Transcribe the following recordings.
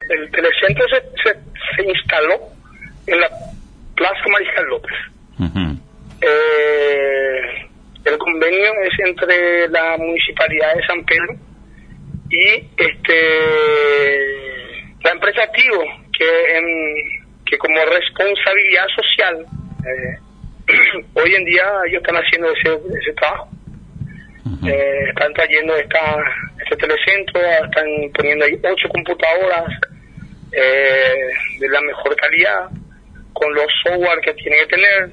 El telecentro se instaló en la Plaza Mariscal López. Uh-huh. El convenio es entre la Municipalidad de San Pedro y la empresa Activo, que como responsabilidad social hoy en día ellos están haciendo ese trabajo. Uh-huh. Están trayendo este telecentro, están poniendo ahí 8 computadoras de la mejor calidad, con los software que tiene que tener.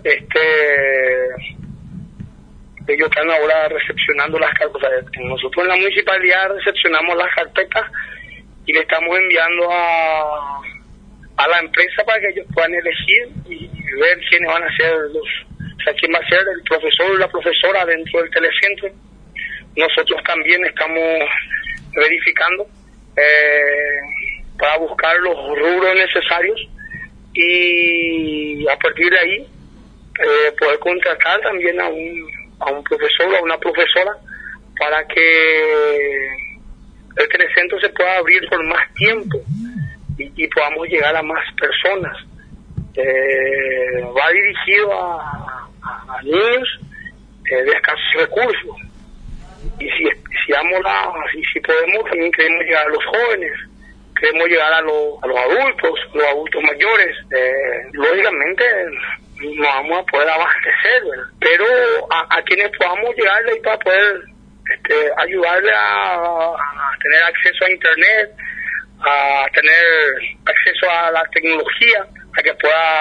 Ellos están ahora recepcionando las carpetas. Nosotros en la municipalidad recepcionamos las carpetas y le estamos enviando a la empresa para que ellos puedan elegir y ver quiénes van a ser quién va a ser el profesor o la profesora dentro del telecentro. Nosotros también estamos verificando para buscar los rubros necesarios y a partir de ahí poder contratar también a un profesor o a una profesora para que el telecentro se pueda abrir por más tiempo y podamos llegar a más personas. Va dirigido a niños de escasos recursos y si podemos, también queremos llegar a los jóvenes, queremos llegar a los adultos mayores. Lógicamente no vamos a poder abastecer, ¿verdad? Pero a quienes podamos llegarle y para poder ayudarle a tener acceso a internet, a tener acceso a la tecnología, a que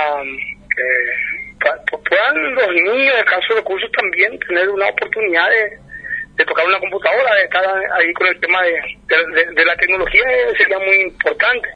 puedan los niños de escasos recursos también tener una oportunidad de tocar una computadora, de estar ahí con el tema de la tecnología, sería muy importante.